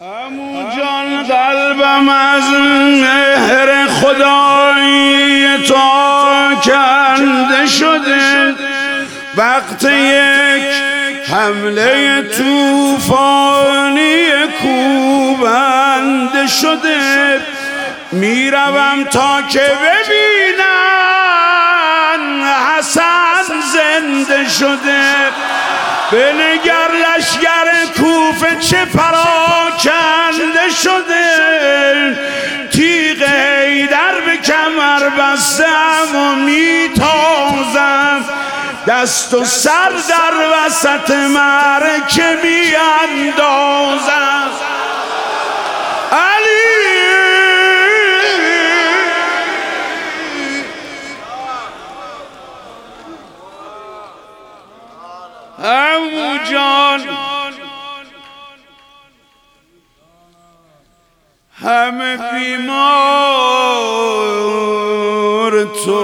عمو جان قلبم از مهر خدای تو کنده شده، وقت یک حمله طوفانی کوبنده شده. میروم تا که ببینن حسن زنده شده. بنگر لشگر کوفه چه پراکنده شده، تیغ حیدر به کمر بستم و میتازم، دست و سر در وسط معرکه میاندازم. علی عمو جان همه بیمار تو،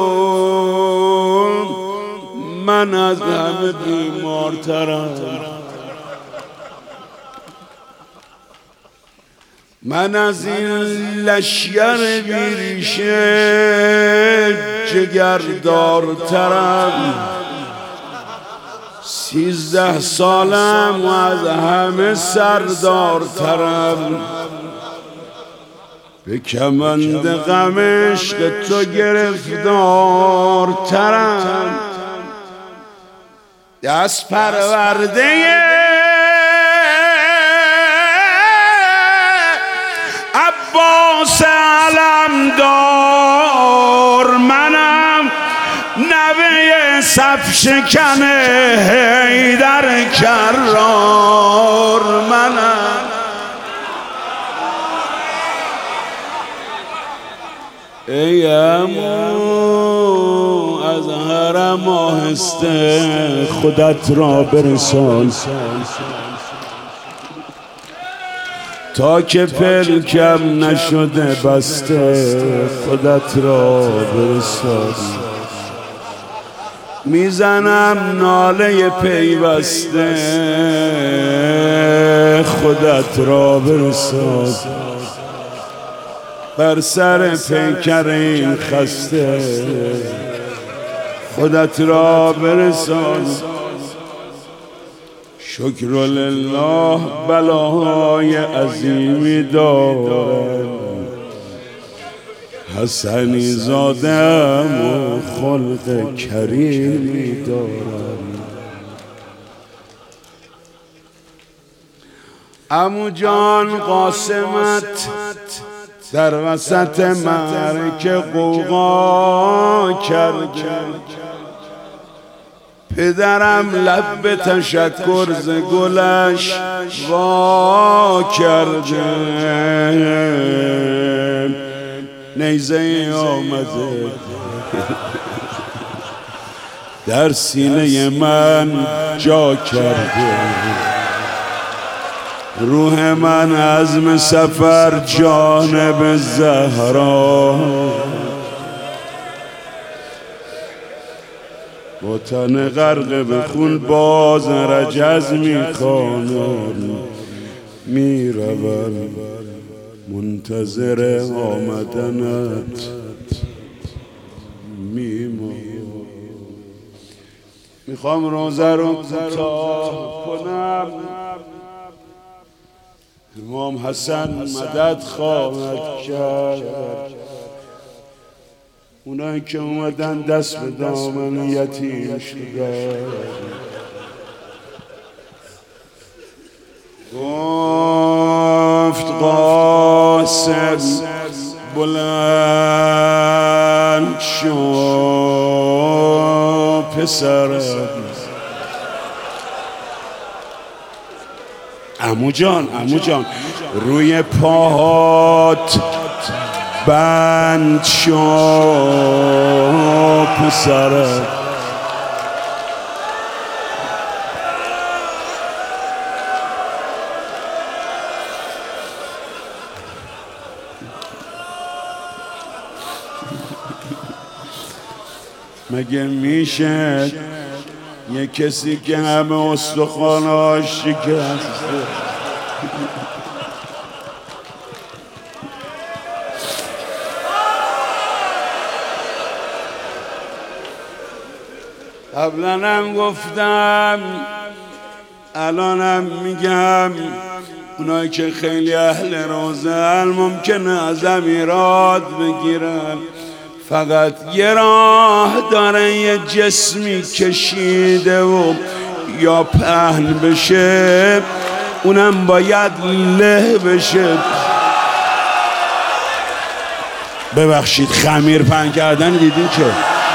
من از همه بیمارترم. من از این لشگر بیریشه جگردارترم. 13 سالم و از همه سردارترم. به کمند غم عشق تو گرفتارترم. دست پرورده عباس علمدار منم، نوه صف شکن حیدر کرار منم. ای عمو از حرم آهسته خودت را برسان، تا که پلکم نشده بسته خودت را برسان. میزنم ناله پیوسته خودت را برسان. بر سر پیکر این خسته خودت را برسان. شکر لله بلاهای عظیمی دارم، حسنی زادم و خلق کریمی دارم. عمو جان قاسمت در وسط معرکه قوقا کرد، پدرم لب به تشکر ز گلش وا کرده. نیزه آمده در سینه من جا کرده. روح من عزم سفر جانب زهرا، با تن غرق به خون باز رجز میخوانم. میروم منتظر آمدنت میخوام روزه رو کوتاه کنم. امام حسن مدد خواهد کرد. اونایی که اومدن دست به دامن یتیم شدن. گفت قاسم بلند شو پسرم. عمو جان روی پاهات بند شو پسرم. مگه میشه یه کسی که همه استخواناش شکسته قبلنم گفتم الانم میگم اونایی که خیلی اهل روزن ممکنه ازم ایراد بگیرن، فقط یه راه داره یه جسمی کشیده و یا پهن بشه اونم باید له بشه. ببخشید خمیر پهن کردن دیدین که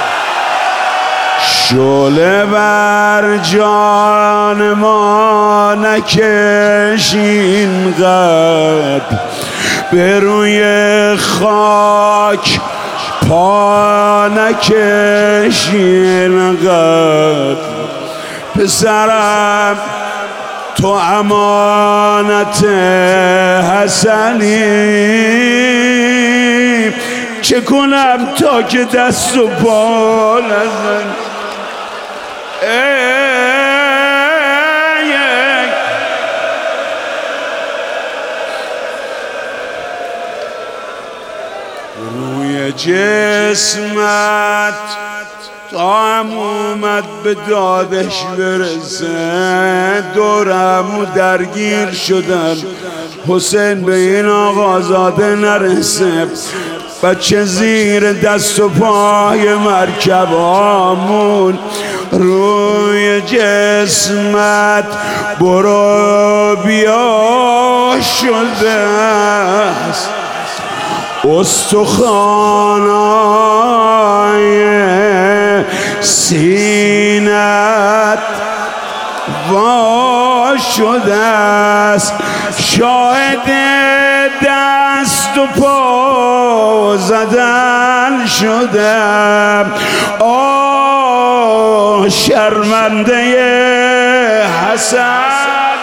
شعله بر جان ما نکش اینقدر، به روی خاک پا نکش اینقدر. پسرم تو امانت حسنی، چه کنم تا که دست و پا نزن. روی جسمت تا هم اومد به دادش برسه، دورمو درگیر شدن حسین به این آقازاده نرسه. بچه زیر دست و پای مرکب آمون، روی جسمت برو بیا شده است، استخوانای سینت وا شده است، شاهد دست و پا زدن شدم. آه شرمنده حسن،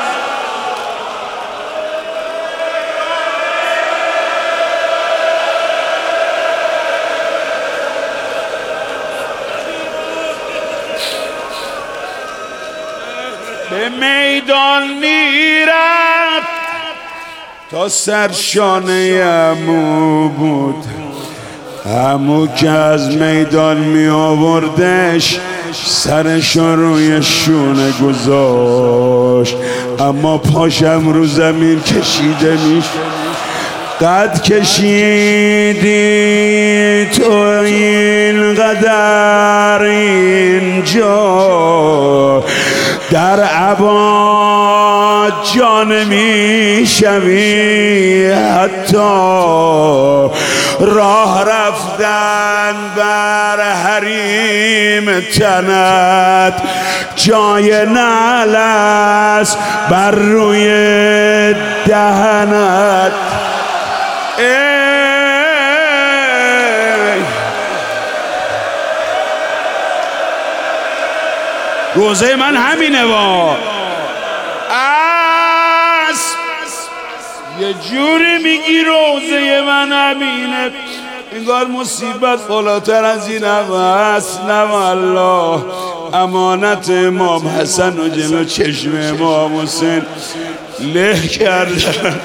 به میدان میرفت تا سرشانه عمو بود، عمو که از میدان می آوردش سرش روی شونه گذاشت، اما پاشم رو زمین کشیده میشه. قد کشیدی تو اینقدر اینجا، در عباد جان میشوی، حتی راه رفتن بر حریم تنت جای نعل است بر روی دهنت. روزه من همینه وا یه جوری میگی روزه من همینه، انگار مصیبت بالاتر از این هست. نه والله امانت امام حسن و جلو چشم امام حسین له کردن.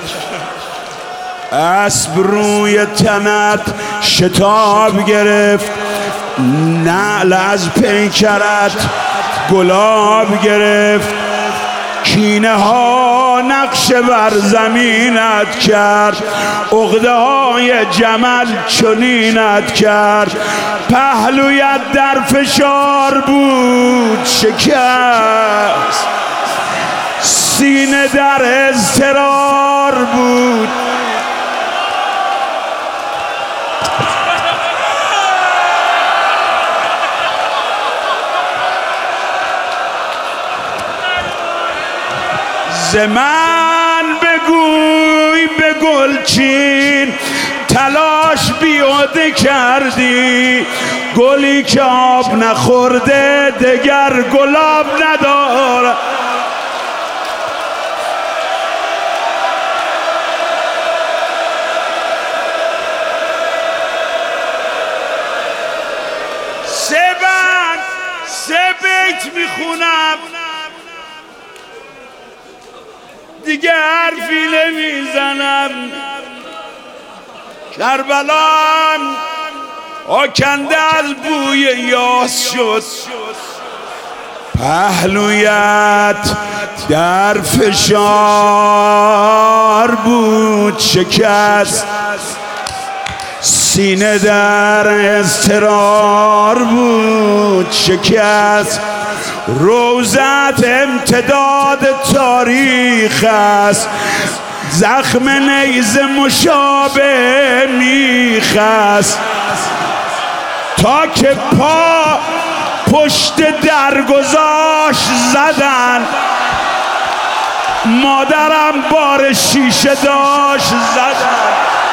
اسب روی تنت شتاب گرفت، نعل از پیکرت گلاب گرفت، کینه ها نقش بر زمینت کرد، عقده های جمل چنینت کرد، پهلویت در فشار بود شکست، سینه در اضطرار بود. ز من بگوی به گلچین تلاش بیهوده کردی، گلی که آب نخورده دگر گلاب ندارد. سه بیت میخونم دیگه حرفی نمیزنم. کربلام آکنده از بوی یاس شد، پهلویت در فشار بود شکست، سینه در اضطرار بود شکست. روزت امتداد تاریخ است، زخم نیزه مشابه میخ است. تا که پا پشت در گذاشت زدن، مادرم بار شیشه داشت زدن.